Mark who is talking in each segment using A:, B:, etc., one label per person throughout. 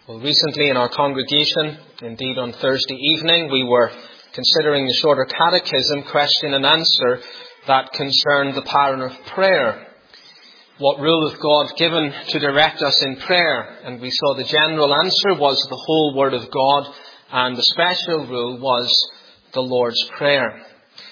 A: Well, recently in our congregation, indeed on Thursday evening, we were considering the shorter catechism, question and answer, that concerned the pattern of prayer. What rule hath God given to direct us in prayer? And we saw the general answer was the whole Word of God, and the special rule was the Lord's Prayer.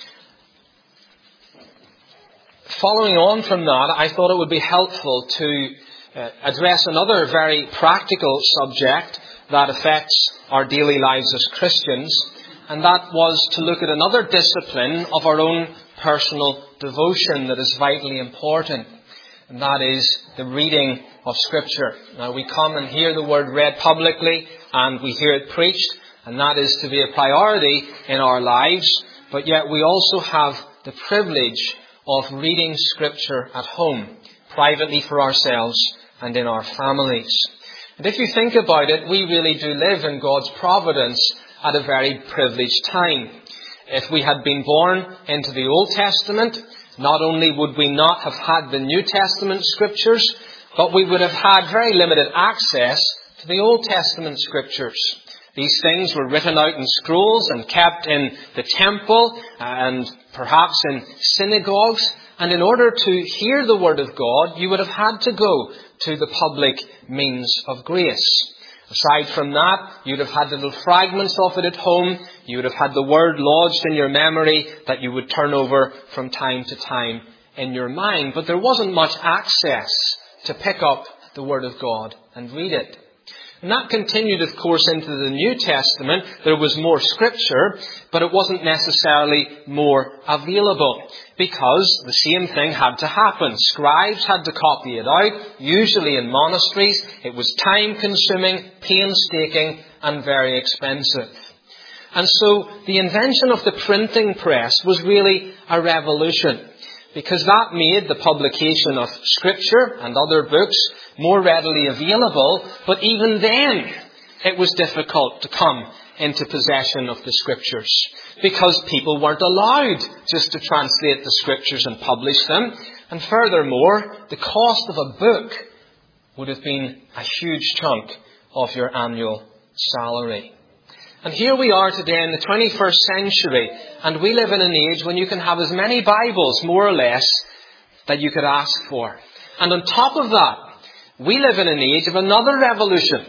A: Following on from that, I thought it would be helpful to address another very practical subject that affects our daily lives as Christians, and that was to look at another discipline of our own personal devotion that is vitally important, and that is the reading of Scripture. Now, we come and hear the Word read publicly, and we hear it preached, and that is to be a priority in our lives, but yet we also have the privilege of reading Scripture at home, privately for ourselves and in our families. And if you think about it, we really do live in God's providence at a very privileged time. If we had been born into the Old Testament, not only would we not have had the New Testament Scriptures, but we would have had very limited access to the Old Testament Scriptures. These things were written out in scrolls and kept in the temple and perhaps in synagogues. And in order to hear the Word of God, you would have had to go to the public means of grace. Aside from that, you'd have had little fragments of it at home. You would have had the Word lodged in your memory that you would turn over from time to time in your mind. But there wasn't much access to pick up the Word of God and read it. And that continued, of course, into the New Testament. There was more Scripture, but it wasn't necessarily more available, because the same thing had to happen. Scribes had to copy it out, usually in monasteries. It was time-consuming, painstaking, and very expensive. And so the invention of the printing press was really a revolution, because that made the publication of Scripture and other books more readily available, but even then it was difficult to come into possession of the Scriptures, because people weren't allowed just to translate the Scriptures and publish them. And furthermore, the cost of a book would have been a huge chunk of your annual salary. And here we are today in the 21st century, and we live in an age when you can have as many Bibles, more or less, that you could ask for. And on top of that, we live in an age of another revolution,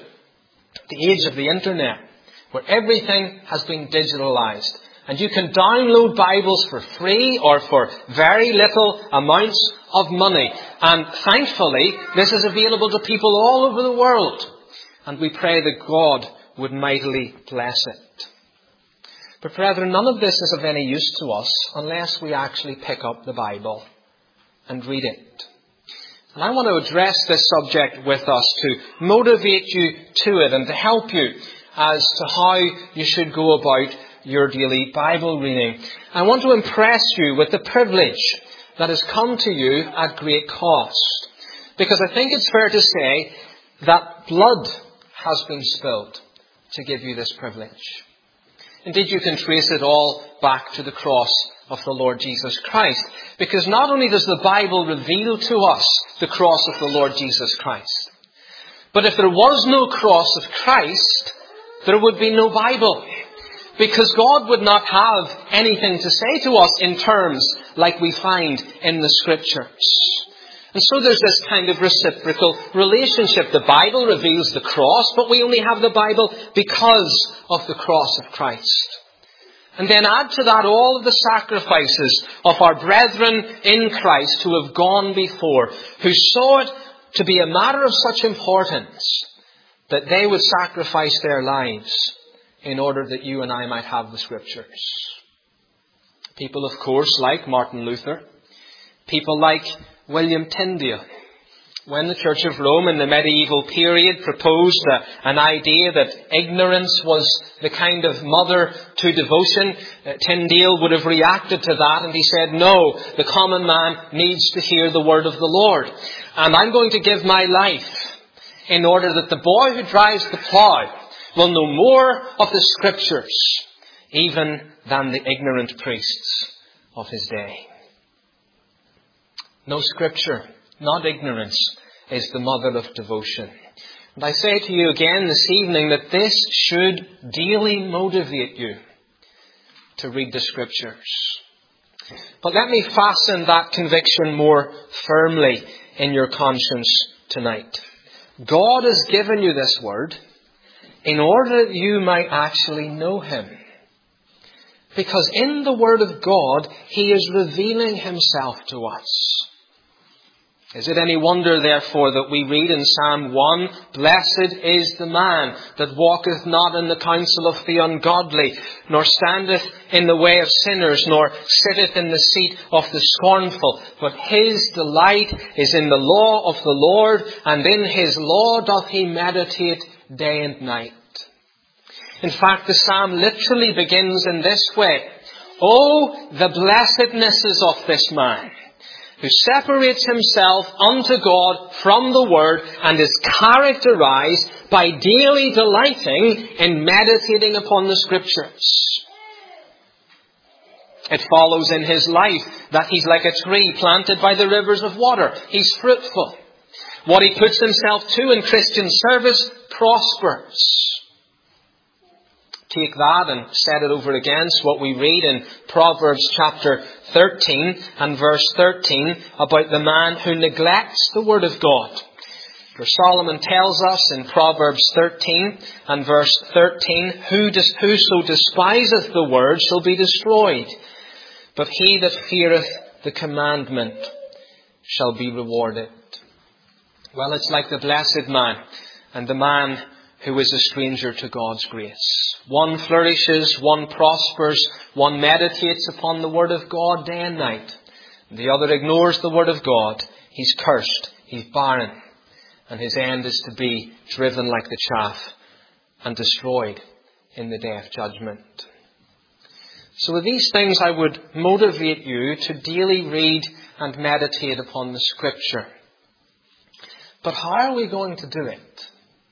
A: the age of the Internet, where everything has been digitalized. And you can download Bibles for free or for very little amounts of money. And thankfully, this is available to people all over the world. And we pray that God would mightily bless it. But brethren, none of this is of any use to us unless we actually pick up the Bible and read it. And I want to address this subject with us to motivate you to it and to help you as to how you should go about your daily Bible reading. I want to impress you with the privilege that has come to you at great cost, because I think it's fair to say that blood has been spilled to give you this privilege. Indeed, you can trace it all back to the cross of the Lord Jesus Christ, because not only does the Bible reveal to us the cross of the Lord Jesus Christ, but if there was no cross of Christ, there would be no Bible, because God would not have anything to say to us in terms like we find in the Scriptures. And so there's this kind of reciprocal relationship. The Bible reveals the cross, but we only have the Bible because of the cross of Christ. And then add to that all of the sacrifices of our brethren in Christ who have gone before, who saw it to be a matter of such importance that they would sacrifice their lives in order that you and I might have the Scriptures. People, of course, like Martin Luther, people like William Tyndale. When the Church of Rome in the medieval period proposed an idea that ignorance was the kind of mother to devotion, Tyndale would have reacted to that, and he said, no, the common man needs to hear the word of the Lord. And I'm going to give my life in order that the boy who drives the plough will know more of the Scriptures even than the ignorant priests of his day. No Scripture, not ignorance, is the mother of devotion. And I say to you again this evening that this should daily motivate you to read the Scriptures. But let me fasten that conviction more firmly in your conscience tonight. God has given you this Word in order that you might actually know Him. Because in the Word of God, He is revealing Himself to us. Is it any wonder, therefore, that we read in Psalm 1, "Blessed is the man that walketh not in the counsel of the ungodly, nor standeth in the way of sinners, nor sitteth in the seat of the scornful. But his delight is in the law of the Lord, and in His law doth he meditate day and night." In fact, the psalm literally begins in this way: "Oh, the blessednesses of this man, who separates himself unto God from the Word and is characterized by daily delighting in meditating upon the Scriptures." It follows in his life that he's like a tree planted by the rivers of water. He's fruitful. What he puts himself to in Christian service prospers. Take that and set it over against what we read in Proverbs chapter 13 and verse 13 about the man who neglects the Word of God. For Solomon tells us in Proverbs 13 and verse 13, "Whoso despiseth the Word shall be destroyed, but he that feareth the commandment shall be rewarded." Well, it's like the blessed man and the man who is a stranger to God's grace. One flourishes, one prospers, one meditates upon the Word of God day and night. The other ignores the Word of God. He's cursed, he's barren, and his end is to be driven like the chaff and destroyed in the day of judgment. So with these things I would motivate you to daily read and meditate upon the Scripture. But how are we going to do it?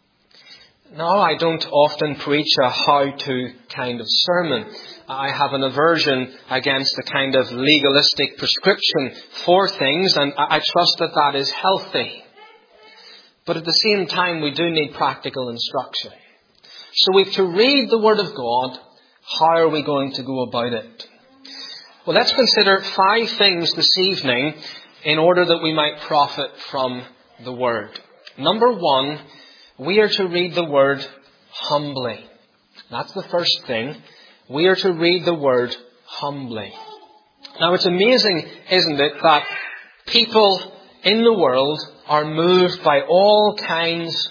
A: Now, I don't often preach a how-to kind of sermon. I have an aversion against the kind of legalistic prescription for things, and I trust that that is healthy. But at the same time, we do need practical instruction. So we've to read the Word of God. How are we going to go about it? Well, let's consider 5 things this evening in order that we might profit from the Word. Number 1, we are to read the Word humbly. That's the first thing. We are to read the Word humbly. Now, it's amazing, isn't it, that people in the world are moved by all kinds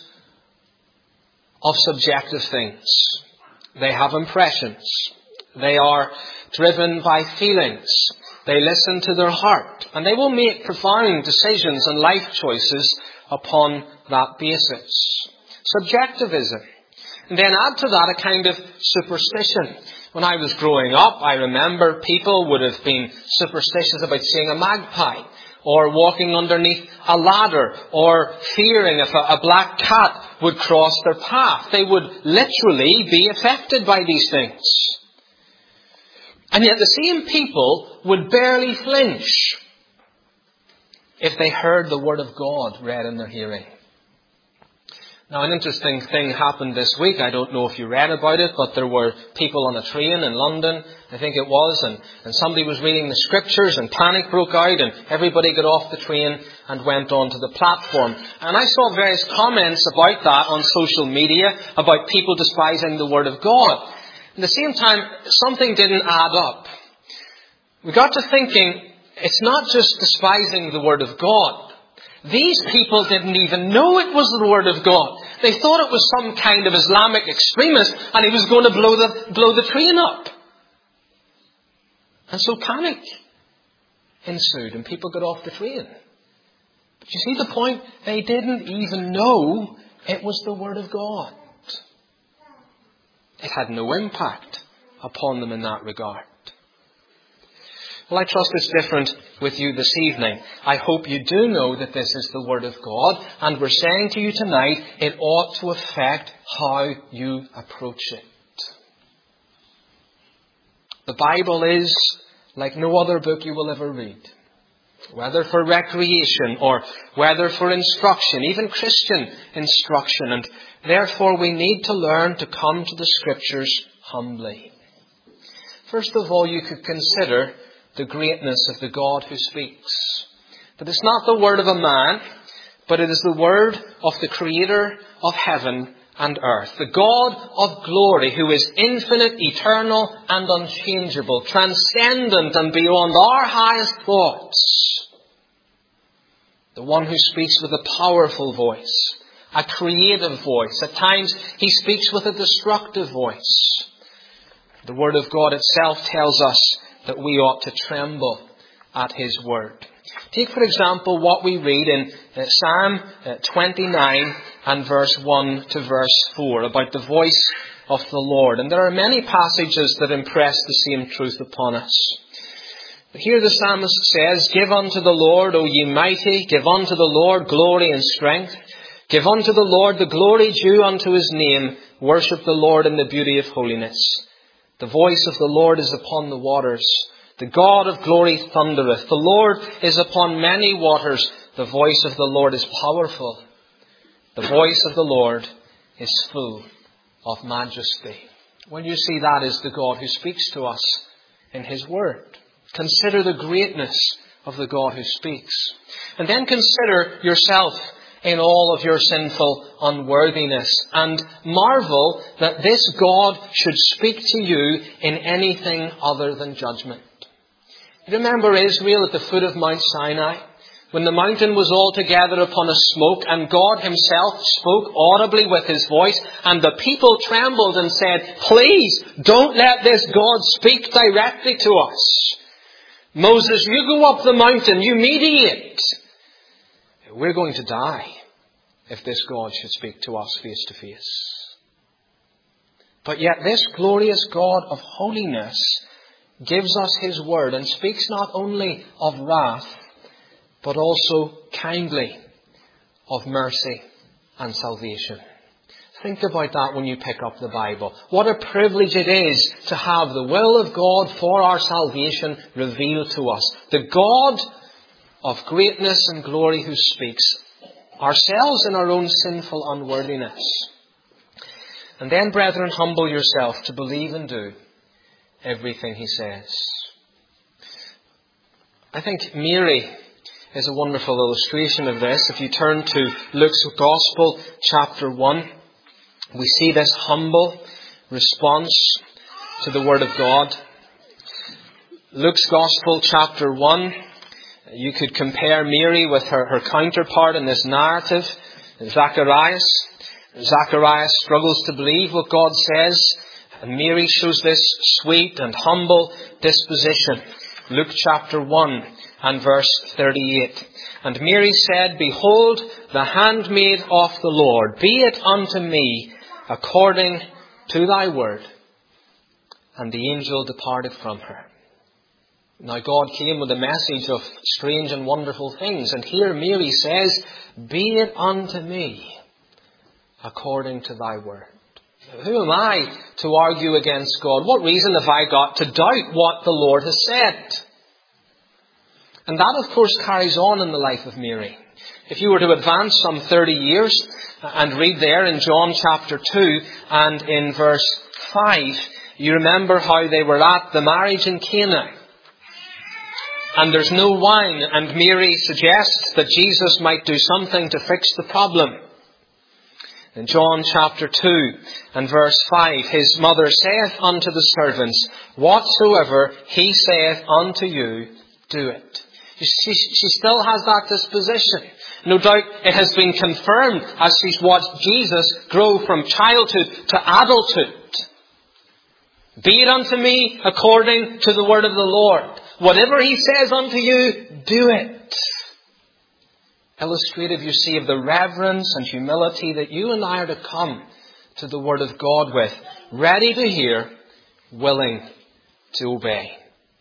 A: of subjective things. They have impressions. They are driven by feelings. They listen to their heart. And they will make profound decisions and life choices upon that basis. Subjectivism. And then add to that a kind of superstition. When I was growing up, I remember people would have been superstitious about seeing a magpie, or walking underneath a ladder, or fearing if a black cat would cross their path. They would literally be affected by these things. And yet the same people would barely flinch if they heard the Word of God read in their hearing. Now, an interesting thing happened this week. I don't know if you read about it, but there were people on a train in London, I think it was, and somebody was reading the Scriptures and panic broke out and everybody got off the train and went onto the platform. And I saw various comments about that on social media, about people despising the Word of God. At the same time, something didn't add up. We got to thinking, it's not just despising the Word of God. These people didn't even know it was the Word of God. They thought it was some kind of Islamic extremist and he was going to blow the train up. And so panic ensued and people got off the train. But you see the point? They didn't even know it was the Word of God. It had no impact upon them in that regard. Well, I trust it's different with you this evening. I hope you do know that this is the Word of God. And we're saying to you tonight, it ought to affect how you approach it. The Bible is like no other book you will ever read. whether for recreation or whether for instruction, even Christian instruction. And therefore we need to learn to come to the Scriptures humbly. First of all, you could consider the greatness of the God who speaks. That it's not the word of a man, but it is the word of the Creator of heaven and earth. The God of glory, who is infinite, eternal and unchangeable, transcendent and beyond our highest thoughts. The one who speaks with a powerful voice, a creative voice. At times he speaks with a destructive voice. The Word of God itself tells us that we ought to tremble at His Word. Take, for example, what we read in Psalm 29 and verse 1 to verse 4 about the voice of the Lord. And there are many passages that impress the same truth upon us. But here the psalmist says, "Give unto the Lord, O ye mighty, give unto the Lord glory and strength. Give unto the Lord the glory due unto His name. Worship the Lord in the beauty of holiness. The voice of the Lord is upon the waters. The God of glory thundereth. The Lord is upon many waters. The voice of the Lord is powerful. The voice of the Lord is full of majesty." Well, you see, that is the God who speaks to us in His Word. Consider the greatness of the God who speaks. And then consider yourself in all of your sinful unworthiness, and marvel that this God should speak to you in anything other than judgment. You remember Israel at the foot of Mount Sinai, when the mountain was altogether upon a smoke, and God Himself spoke audibly with His voice, and the people trembled and said, "Please, don't let this God speak directly to us. Moses, you go up the mountain, you mediate. We're going to die if this God should speak to us face to face." But yet this glorious God of holiness gives us His word and speaks not only of wrath, but also kindly of mercy and salvation. Think about that when you pick up the Bible. What a privilege it is to have the will of God for our salvation revealed to us. The God of greatness and glory who speaks, ourselves in our own sinful unworthiness. And then, brethren, humble yourself to believe and do everything He says. I think Mary is a wonderful illustration of this. If you turn to Luke's Gospel, chapter 1, we see this humble response to the Word of God. Luke's Gospel, chapter 1, you could compare Mary with her counterpart in this narrative, Zacharias. Zacharias struggles to believe what God says, and Mary shows this sweet and humble disposition. Luke chapter 1 and verse 38. "And Mary said, Behold, the handmaid of the Lord, be it unto me according to thy word. And the angel departed from her." Now God came with a message of strange and wonderful things. And here Mary says, "Be it unto me according to thy word." Who am I to argue against God? What reason have I got to doubt what the Lord has said? And that, of course, carries on in the life of Mary. If you were to advance some 30 years and read there in John chapter 2 and in verse 5, you remember how they were at the marriage in Cana. And there's no wine, and Mary suggests that Jesus might do something to fix the problem. In John chapter 2 and verse 5, His mother saith unto the servants, Whatsoever He saith unto you, do it. She still has that disposition. No doubt it has been confirmed as she's watched Jesus grow from childhood to adulthood. Be it unto me according to the word of the Lord. Whatever He says unto you, do it. Illustrative, you see, of the reverence and humility that you and I are to come to the Word of God with, ready to hear, willing to obey.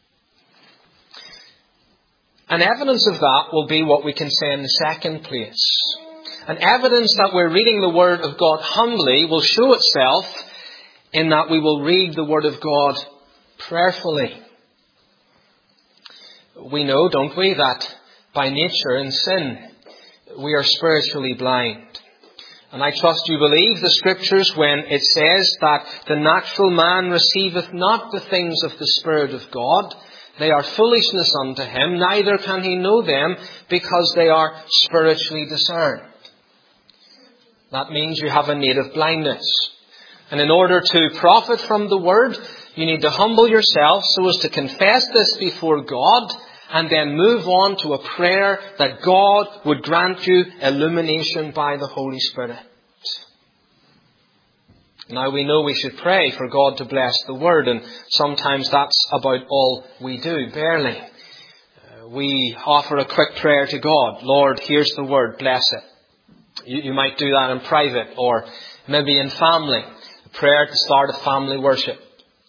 A: And evidence of that will be what we can say in the second place. And evidence that we're reading the Word of God humbly will show itself in that we will read the Word of God prayerfully. We know, don't we, that by nature in sin, we are spiritually blind. And I trust you believe the Scriptures when it says that the natural man receiveth not the things of the Spirit of God. They are foolishness unto him, neither can he know them, because they are spiritually discerned. That means you have a native blindness. And in order to profit from the Word, you need to humble yourself so as to confess this before God, and then move on to a prayer that God would grant you illumination by the Holy Spirit. Now we know we should pray for God to bless the Word, and sometimes that's about all we do, barely. We offer a quick prayer to God. Lord, here's the Word, bless it. You might do that in private or maybe in family. A prayer to start a family worship.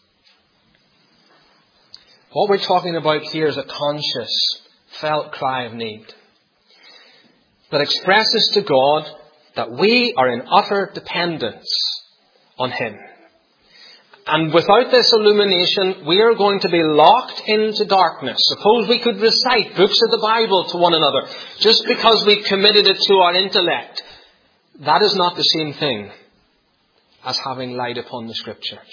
A: What we're talking about here is a conscious, felt cry of need that expresses to God that we are in utter dependence on Him. And without this illumination, we are going to be locked into darkness. Suppose we could recite books of the Bible to one another just because we've committed it to our intellect. That is not the same thing as having light upon the Scriptures.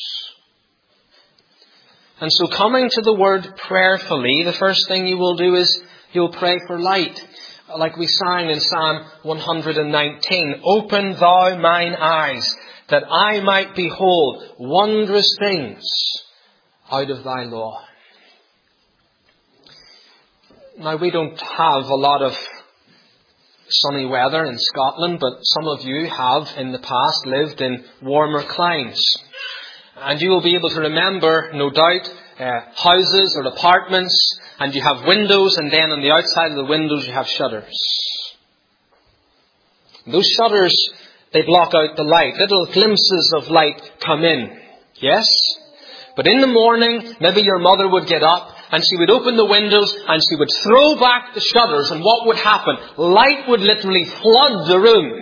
A: And so coming to the Word prayerfully, the first thing you will do is you'll pray for light. Like we sang in Psalm 119, "Open thou mine eyes, that I might behold wondrous things out of thy law." Now we don't have a lot of sunny weather in Scotland, but some of you have in the past lived in warmer climes. And you will be able to remember, no doubt, houses or apartments, and you have windows, and then on the outside of the windows you have shutters. Those shutters, they block out the light. Little glimpses of light come in. Yes? But in the morning, maybe your mother would get up and she would open the windows and she would throw back the shutters, and what would happen? Light would literally flood the room.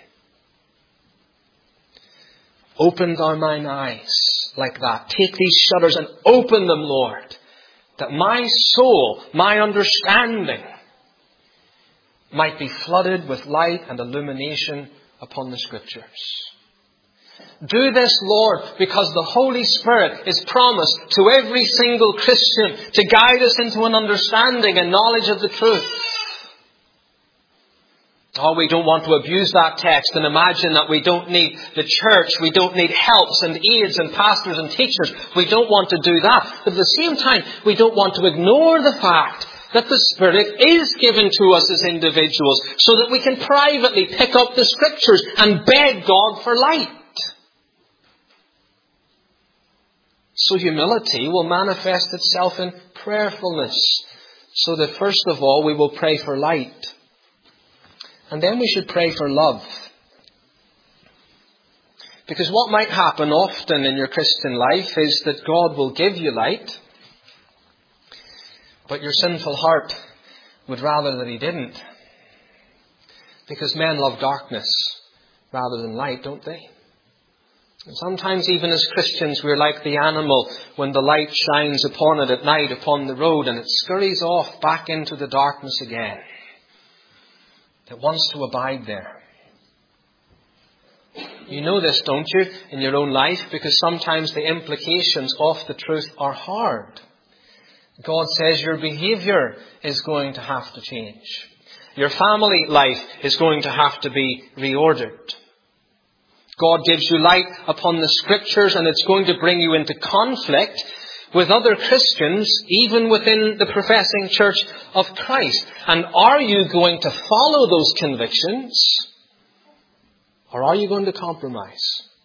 A: Open thou mine eyes, like that. Take these shutters and open them, Lord, that my soul, my understanding, might be flooded with light and illumination upon the Scriptures. Do this, Lord, because the Holy Spirit is promised to every single Christian to guide us into an understanding and knowledge of the truth. Oh, we don't want to abuse that text and imagine that we don't need the church, we don't need helps and aids and pastors and teachers. We don't want to do that. But at the same time, we don't want to ignore the fact that the Spirit is given to us as individuals so that we can privately pick up the Scriptures and beg God for light. So humility will manifest itself in prayerfulness. So that first of all, we will pray for light. And then we should pray for love. Because what might happen often in your Christian life is that God will give you light, but your sinful heart would rather that He didn't. Because men love darkness rather than light, don't they? And sometimes even as Christians we're like the animal when the light shines upon it at night upon the road and it scurries off back into the darkness again. It wants to abide there. You know this, don't you, in your own life? Because sometimes the implications of the truth are hard. God says your behaviour is going to have to change. Your family life is going to have to be reordered. God gives you light upon the Scriptures, and it's going to bring you into conflict with other Christians, even within the professing church of Christ. And are you going to follow those convictions, or are you going to compromise?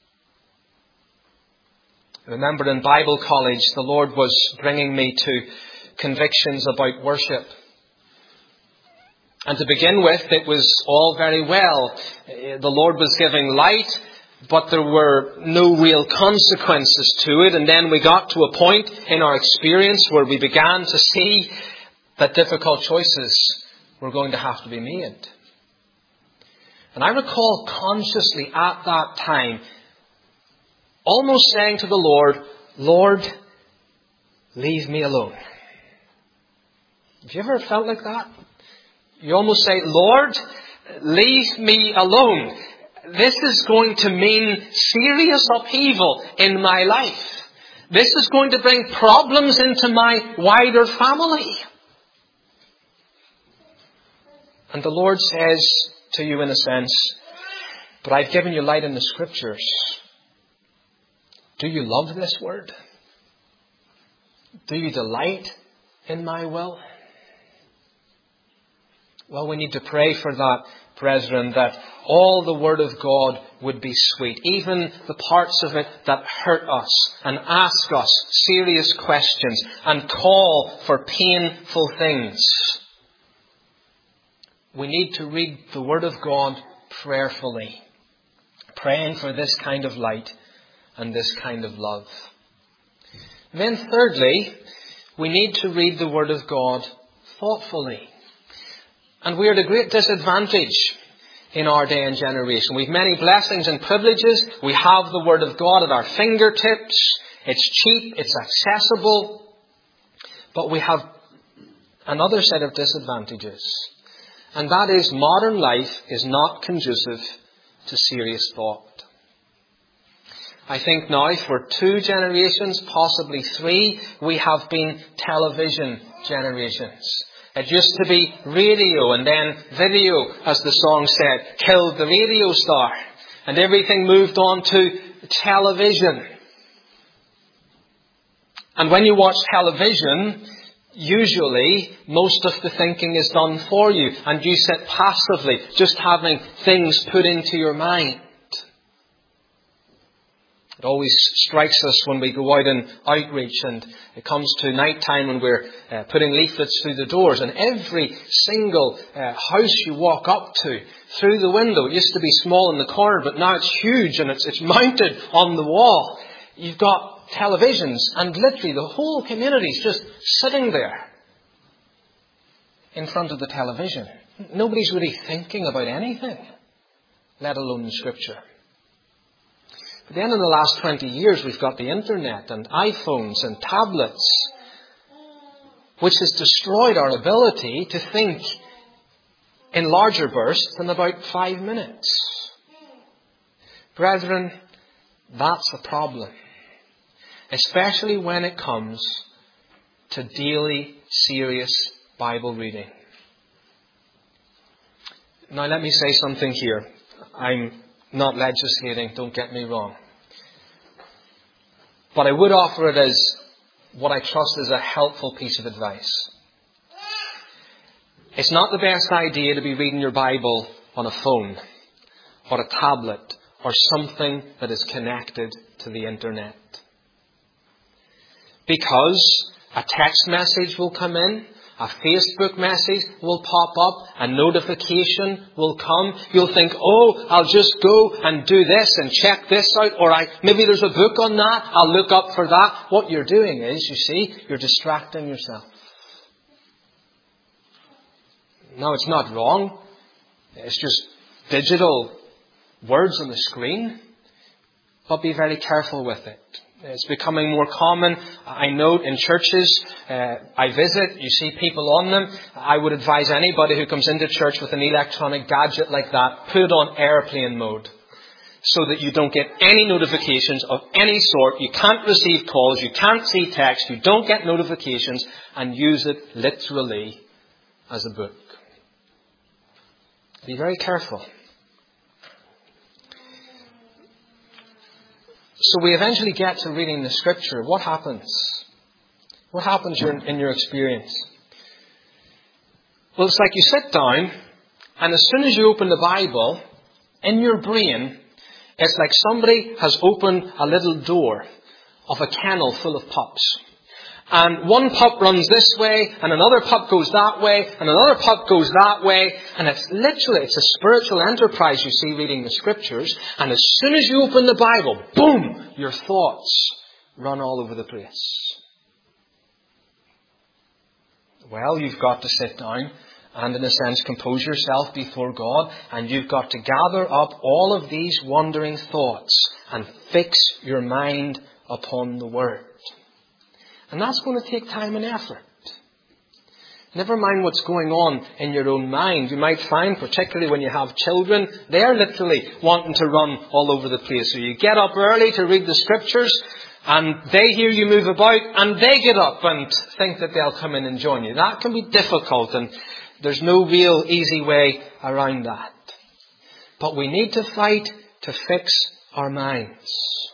A: I remember in Bible college, the Lord was bringing me to convictions about worship. And to begin with, it was all very well. The Lord was giving light, but there were no real consequences to it. And then we got to a point in our experience where we began to see that difficult choices were going to have to be made. And I recall consciously at that time almost saying to the Lord, "Lord, leave me alone." Have you ever felt like that? You almost say, Lord, leave me alone. This is going to mean serious upheaval in my life. This is going to bring problems into my wider family. And the Lord says to you in a sense, but I've given you light in the Scriptures. Do you love this word? Do you delight in my will? Well, we need to pray for that, brethren, that all the Word of God would be sweet, even the parts of it that hurt us and ask us serious questions and call for painful things. We need to read the Word of God prayerfully, praying for this kind of light and this kind of love. Then thirdly, we need to read the Word of God thoughtfully. And we are at a great disadvantage in our day and generation. We have many blessings and privileges. We have the Word of God at our fingertips. It's cheap, it's accessible. But we have another set of disadvantages. And that is, modern life is not conducive to serious thought. I think now for 2 generations, possibly 3, we have been television generations. It used to be radio and then video, as the song said, killed the radio star. And everything moved on to television. And when you watch television, usually most of the thinking is done for you. And you sit passively, just having things put into your mind. It always strikes us when we go out in outreach and it comes to night time when we're putting leaflets through the doors, and every single house you walk up to through the window, it used to be small in the corner, but now it's huge and it's mounted on the wall. You've got televisions and literally the whole community is just sitting there in front of the television. Nobody's really thinking about anything, let alone the Scripture. But then in the last 20 years, we've got the internet and iPhones and tablets, which has destroyed our ability to think in larger bursts in about 5 minutes. Brethren, that's a problem, especially when it comes to daily, serious Bible reading. Now let me say something here. I'm not legislating, don't get me wrong. But I would offer it as what I trust is a helpful piece of advice. It's not the best idea to be reading your Bible on a phone or a tablet or something that is connected to the internet. Because a text message will come in, a Facebook message will pop up, a notification will come. You'll think, oh, I'll just go and do this and check this out. Or maybe there's a book on that. I'll look up for that. What you're doing is, you see, you're distracting yourself. No, it's not wrong. It's just digital words on the screen. But be very careful with it. It's becoming more common. I note in churches I visit, you see people on them. I would advise anybody who comes into church with an electronic gadget like that, put it on airplane mode so that you don't get any notifications of any sort. You can't receive calls, you can't see text, you don't get notifications, and use it literally as a book. Be very careful. So we eventually get to reading the Scripture. What happens? What happens in your experience? Well, it's like you sit down, and as soon as you open the Bible, in your brain, it's like somebody has opened a little door of a kennel full of pups. And one pup runs this way, and another pup goes that way, and another pup goes that way. And it's a spiritual enterprise, you see, reading the Scriptures. And as soon as you open the Bible, boom, your thoughts run all over the place. Well, you've got to sit down and, in a sense, compose yourself before God. And you've got to gather up all of these wandering thoughts and fix your mind upon the Word. And that's going to take time and effort. Never mind what's going on in your own mind. You might find, particularly when you have children, they're literally wanting to run all over the place. So you get up early to read the Scriptures, and they hear you move about, and they get up and think that they'll come in and join you. That can be difficult, and there's no real easy way around that. But we need to fight to fix our minds.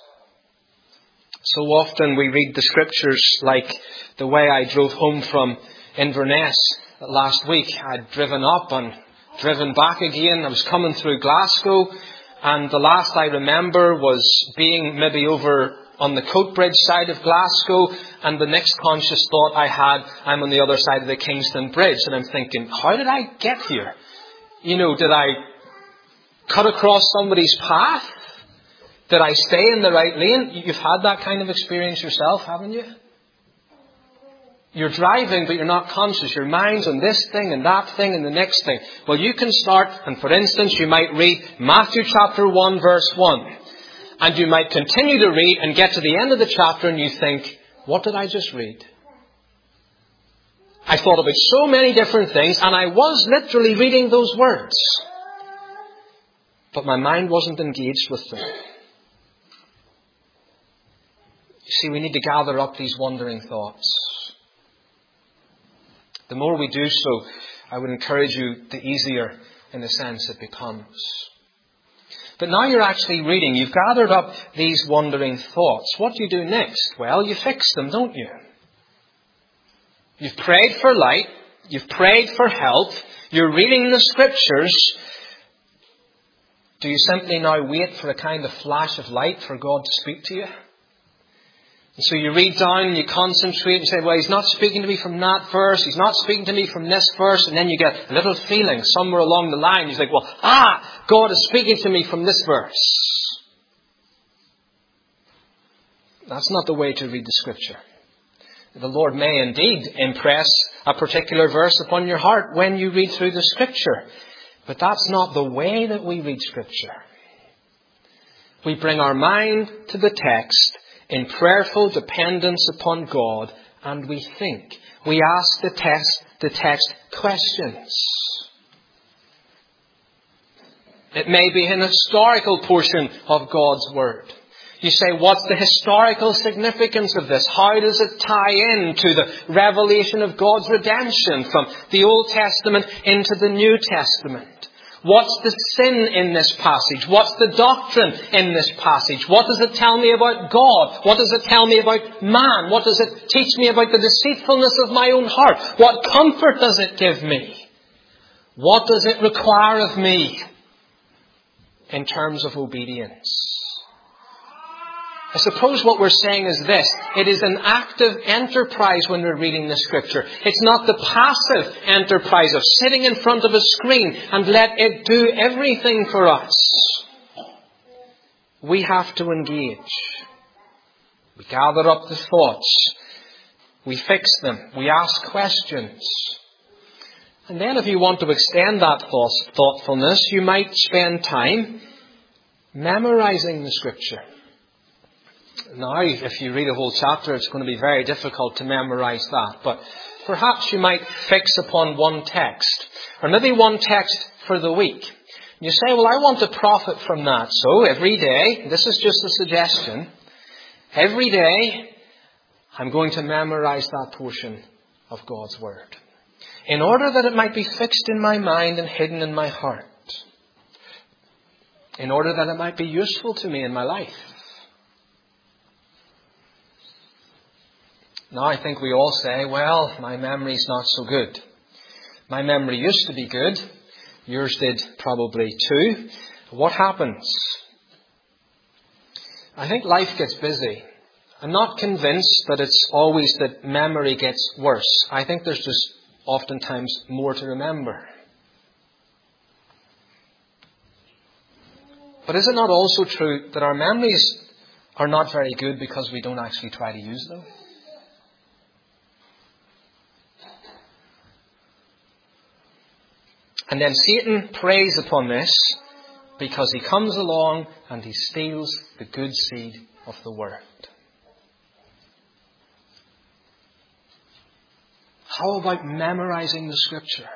A: So often we read the Scriptures like the way I drove home from Inverness last week. I'd driven up and driven back again. I was coming through Glasgow, and the last I remember was being maybe over on the Coatbridge side of Glasgow, and the next conscious thought I had, I'm on the other side of the Kingston Bridge, and I'm thinking, how did I get here? Did I cut across somebody's path? Did I stay in the right lane? You've had that kind of experience yourself, haven't you? You're driving, but you're not conscious. Your mind's on this thing and that thing and the next thing. Well, you can start, and for instance, you might read Matthew chapter 1, verse 1. And you might continue to read and get to the end of the chapter and you think, what did I just read? I thought about so many different things, and I was literally reading those words. But my mind wasn't engaged with them. You see, we need to gather up these wandering thoughts. The more we do so, I would encourage you, the easier, in a sense, it becomes. But now you're actually reading. You've gathered up these wandering thoughts. What do you do next? Well, you fix them, don't you? You've prayed for light. You've prayed for help. You're reading the Scriptures. Do you simply now wait for a kind of flash of light for God to speak to you? And so you read down and you concentrate and say, well, He's not speaking to me from that verse. He's not speaking to me from this verse. And then you get a little feeling somewhere along the line. You think, well, God is speaking to me from this verse. That's not the way to read the Scripture. The Lord may indeed impress a particular verse upon your heart when you read through the Scripture. But that's not the way that we read Scripture. We bring our mind to the text in prayerful dependence upon God, and we think. We ask the text questions. It may be an historical portion of God's Word. You say, what's the historical significance of this? How does it tie in to the revelation of God's redemption from the Old Testament into the New Testament? What's the sin in this passage? What's the doctrine in this passage? What does it tell me about God? What does it tell me about man? What does it teach me about the deceitfulness of my own heart? What comfort does it give me? What does it require of me in terms of obedience? I suppose what we're saying is this. It is an active enterprise when we're reading the Scripture. It's not the passive enterprise of sitting in front of a screen and let it do everything for us. We have to engage. We gather up the thoughts. We fix them. We ask questions. And then if you want to extend that thoughtfulness, you might spend time memorizing the Scripture. Now, if you read a whole chapter, it's going to be very difficult to memorize that. But perhaps you might fix upon one text, or maybe one text for the week. You say, well, I want to profit from that. So every day, this is just a suggestion, every day I'm going to memorize that portion of God's Word, in order that it might be fixed in my mind and hidden in my heart, in order that it might be useful to me in my life. Now I think we all say, well, my memory's not so good. My memory used to be good. Yours did probably too. What happens? I think life gets busy. I'm not convinced that it's always that memory gets worse. I think there's just oftentimes more to remember. But is it not also true that our memories are not very good because we don't actually try to use them? And then Satan preys upon this because he comes along and he steals the good seed of the Word. How about memorizing the Scripture?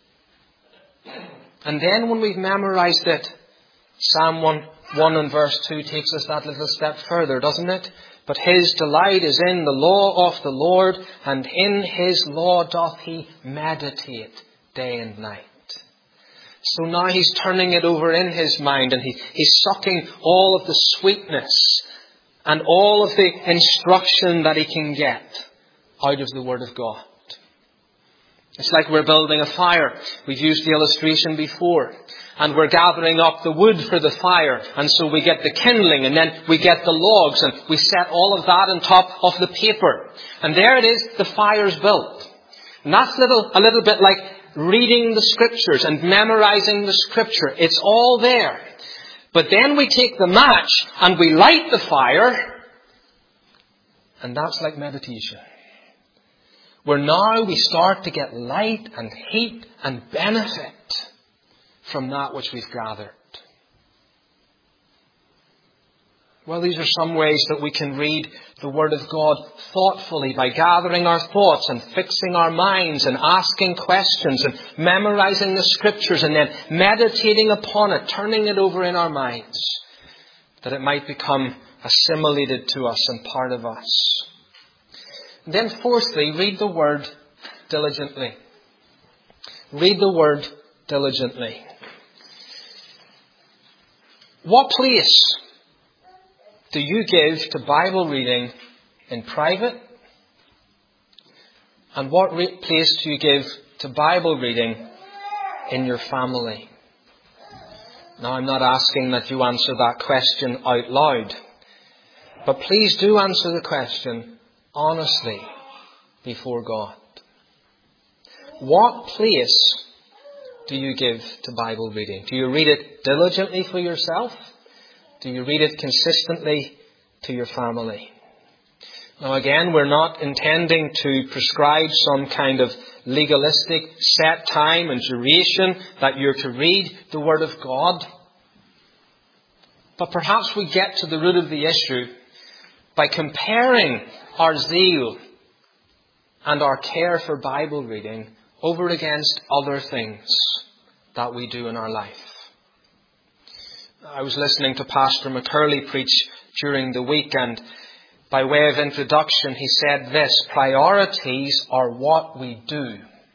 A: And then when we've memorized it, Psalm 1 and verse 2 takes us that little step further, doesn't it? But his delight is in the law of the Lord, and in his law doth he meditate day and night. So now he's turning it over in his mind, and he's sucking all of the sweetness and all of the instruction that he can get out of the Word of God. It's like we're building a fire. We've used the illustration before. And we're gathering up the wood for the fire. And so we get the kindling, and then we get the logs, and we set all of that on top of the paper. And there it is, the fire's built. And that's a little bit like reading the Scriptures and memorizing the Scripture. It's all there. But then we take the match and we light the fire. And that's like meditation. Where now we start to get light and heat and benefit from that which we've gathered. Well, these are some ways that we can read the Word of God thoughtfully by gathering our thoughts and fixing our minds and asking questions and memorizing the Scriptures and then meditating upon it, turning it over in our minds, that it might become assimilated to us and part of us. And then fourthly, read the Word diligently. Read the Word diligently. What place do you give to Bible reading in private? And what place do you give to Bible reading in your family? Now, I'm not asking that you answer that question out loud. But please do answer the question honestly before God. What place do you give to Bible reading? Do you read it diligently for yourself? Do you read it consistently to your family? Now again, we're not intending to prescribe some kind of legalistic set time and duration that you're to read the Word of God. But perhaps we get to the root of the issue by comparing our zeal and our care for Bible reading over against other things that we do in our life. I was listening to Pastor McCurley preach during the week, and by way of introduction he said this: priorities are what we do,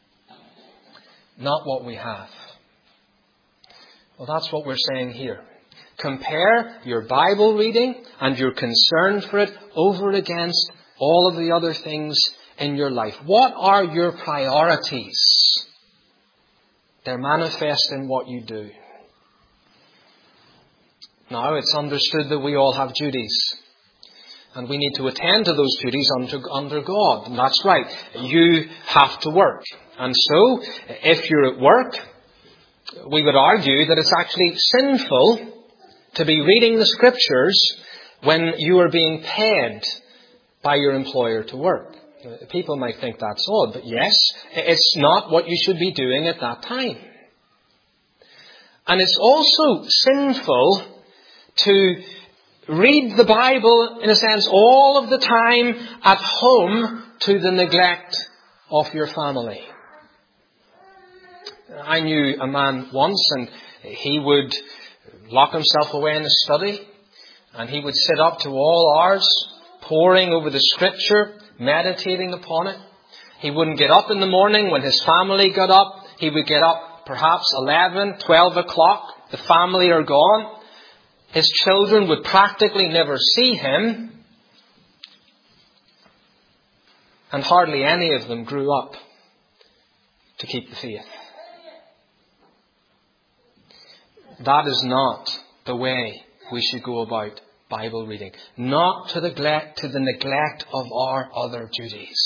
A: not what we have. Well, that's what we're saying here. Compare your Bible reading and your concern for it over against all of the other things in your life. What are your priorities? They're manifest in what you do. Now, it's understood that we all have duties. And we need to attend to those duties under God. And that's right. You have to work. And so, if you're at work, we would argue that it's actually sinful to be reading the Scriptures when you are being paid by your employer to work. People might think that's odd, but yes, it's not what you should be doing at that time. And it's also sinful to read the Bible, in a sense, all of the time at home to the neglect of your family. I knew a man once, and he would lock himself away in the study, and he would sit up to all hours, poring over the Scripture, meditating upon it. He wouldn't get up in the morning when his family got up. He would get up perhaps 11, 12 o'clock. The family are gone. His children would practically never see him. And hardly any of them grew up to keep the faith. That is not the way we should go about Bible reading. Not to the neglect of our other duties.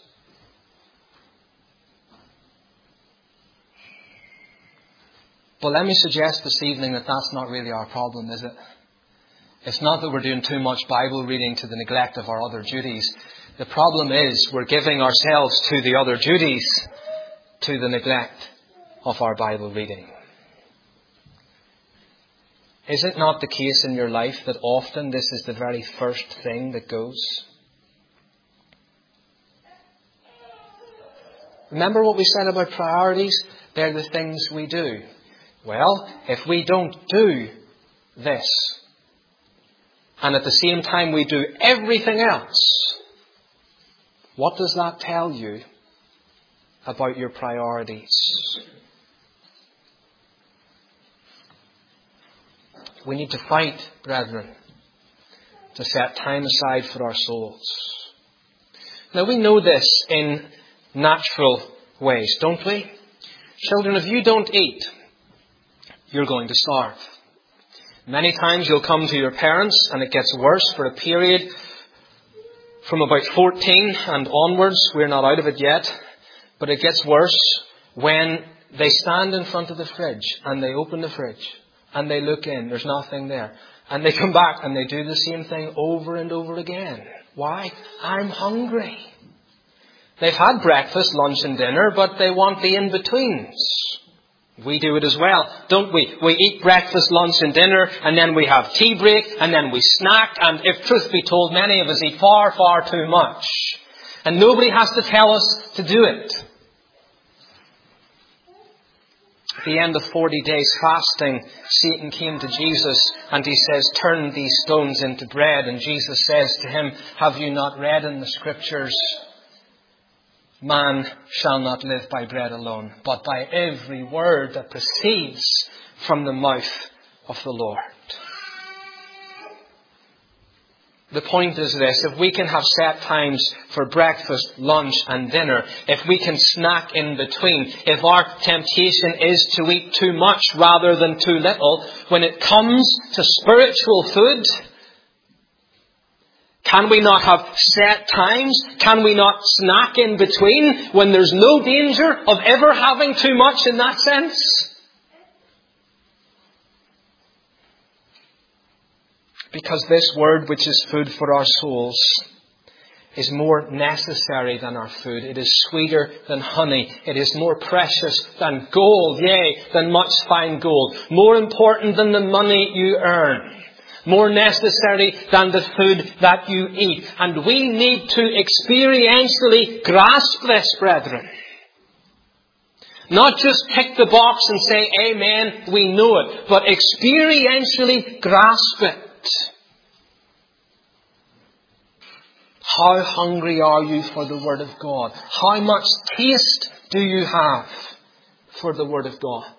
A: But let me suggest this evening that that's not really our problem, is it? It's not that we're doing too much Bible reading to the neglect of our other duties. The problem is we're giving ourselves to the other duties to the neglect of our Bible reading. Is it not the case in your life that often this is the very first thing that goes? Remember what we said about priorities? They're the things we do. Well, if we don't do this, and at the same time we do everything else, what does that tell you about your priorities? We need to fight, brethren, to set time aside for our souls. Now we know this in natural ways, don't we? Children, if you don't eat, you're going to starve. Many times you'll come to your parents and it gets worse for a period from about 14 and onwards. We're not out of it yet. But it gets worse when they stand in front of the fridge and they open the fridge and they look in. There's nothing there. And they come back and they do the same thing over and over again. Why? I'm hungry. They've had breakfast, lunch and dinner, but they want the in-betweens. We do it as well, don't we? We eat breakfast, lunch and dinner, and then we have tea break, and then we snack, and if truth be told, many of us eat far, far too much. And nobody has to tell us to do it. At the end of 40 days fasting, Satan came to Jesus and he says, turn these stones into bread. And Jesus says to him, have you not read in the Scriptures, man shall not live by bread alone, but by every word that proceeds from the mouth of the Lord. The point is this: if we can have set times for breakfast, lunch and dinner, if we can snack in between, if our temptation is to eat too much rather than too little, when it comes to spiritual food, can we not have set times? Can we not snack in between when there's no danger of ever having too much in that sense? Because this word, which is food for our souls, is more necessary than our food. It is sweeter than honey. It is more precious than gold, yea, than much fine gold. More important than the money you earn. More necessary than the food that you eat. And we need to experientially grasp this, brethren. Not just tick the box and say, amen, we know it. But experientially grasp it. How hungry are you for the Word of God? How much taste do you have for the Word of God?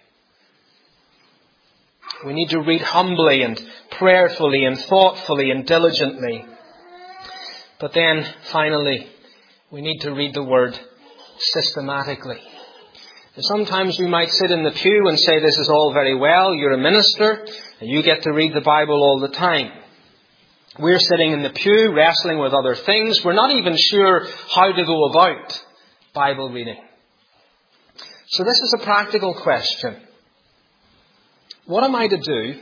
A: We need to read humbly and prayerfully and thoughtfully and diligently. But then, finally, we need to read the Word systematically. And sometimes we might sit in the pew and say, this is all very well, you're a minister, and you get to read the Bible all the time. We're sitting in the pew, wrestling with other things. We're not even sure how to go about Bible reading. So this is a practical question. What am I to do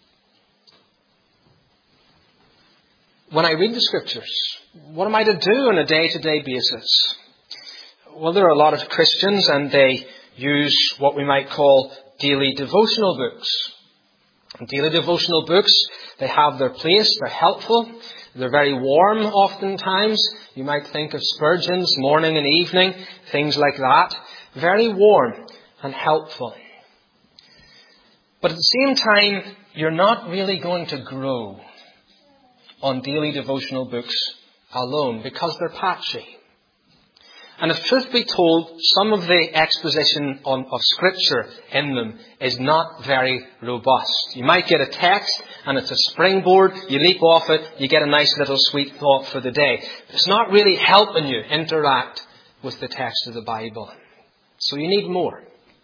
A: when I read the Scriptures? What am I to do on a day-to-day basis? Well, there are a lot of Christians and they use what we might call daily devotional books. And daily devotional books, they have their place, they're helpful, they're very warm oftentimes. You might think of Spurgeon's morning and evening, things like that. Very warm and helpful. But at the same time, you're not really going to grow on daily devotional books alone because they're patchy. And if truth be told, some of the exposition of Scripture in them is not very robust. You might get a text and it's a springboard, you leap off it, you get a nice little sweet thought for the day. But it's not really helping you interact with the text of the Bible. So you need more.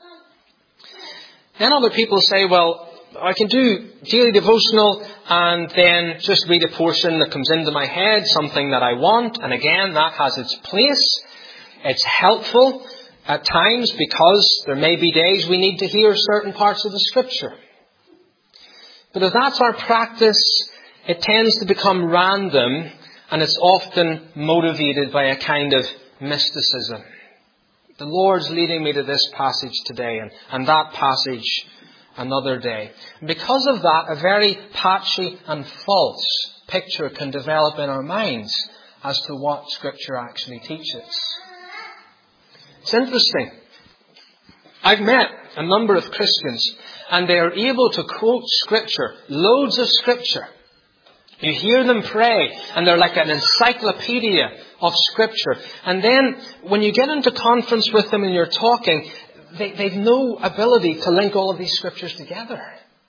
A: Then other people say, well, I can do daily devotional and then just read a portion that comes into my head, something that I want. And again, that has its place. It's helpful at times because there may be days we need to hear certain parts of the Scripture. But if that's our practice, it tends to become random and it's often motivated by a kind of mysticism. The Lord's leading me to this passage today and that passage another day. And because of that, a very patchy and false picture can develop in our minds as to what Scripture actually teaches. It's interesting. I've met a number of Christians, and they are able to quote Scripture, loads of Scripture. You hear them pray, and they're like an encyclopedia of Scripture. And then, when you get into conference with them and you're talking, they've no ability to link all of these Scriptures together.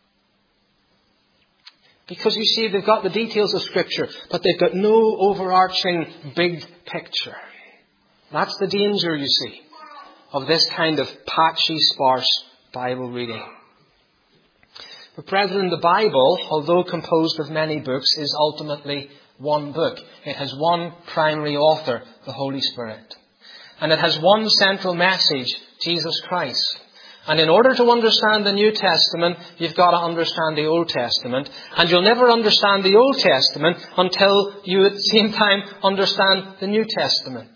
A: Because you see, they've got the details of Scripture, but they've got no overarching big picture. That's the danger, you see, of this kind of patchy, sparse Bible reading. But brethren, the Bible, although composed of many books, is ultimately one book. It has one primary author, the Holy Spirit. And it has one central message, Jesus Christ. And in order to understand the New Testament, you've got to understand the Old Testament. And you'll never understand the Old Testament until you at the same time understand the New Testament.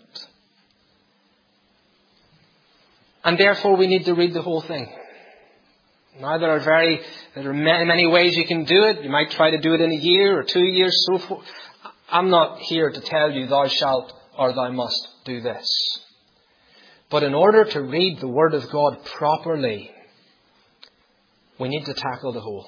A: And therefore we need to read the whole thing. Now there are many ways you can do it. You might try to do it in a year or 2 years, so forth. I'm not here to tell you thou shalt or thou must do this. But in order to read the Word of God properly, we need to tackle the whole.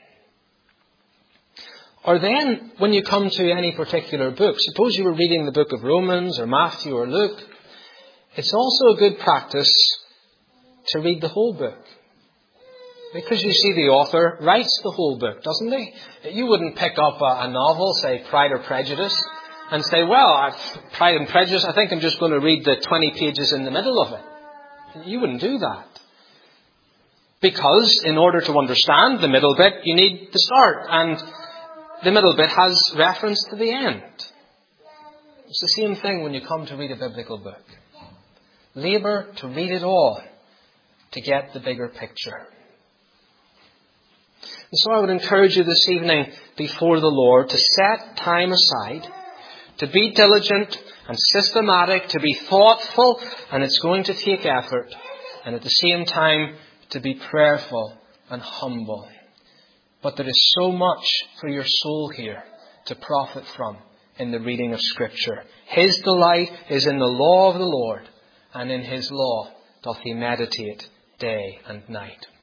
A: Or then, when you come to any particular book, suppose you were reading the book of Romans or Matthew or Luke, it's also a good practice to read the whole book. Because you see, the author writes the whole book, doesn't he? You wouldn't pick up a novel, say Pride or Prejudice, and say, well, Pride and Prejudice, I think I'm just going to read the 20 pages in the middle of it. You wouldn't do that. Because in order to understand the middle bit, you need the start. And the middle bit has reference to the end. It's the same thing when you come to read a biblical book. Labour to read it all to get the bigger picture. And so I would encourage you this evening before the Lord to set time aside, to be diligent and systematic, to be thoughtful, and it's going to take effort, and at the same time to be prayerful and humble. But there is so much for your soul here to profit from in the reading of Scripture. His delight is in the law of the Lord, and in His law doth he meditate day and night.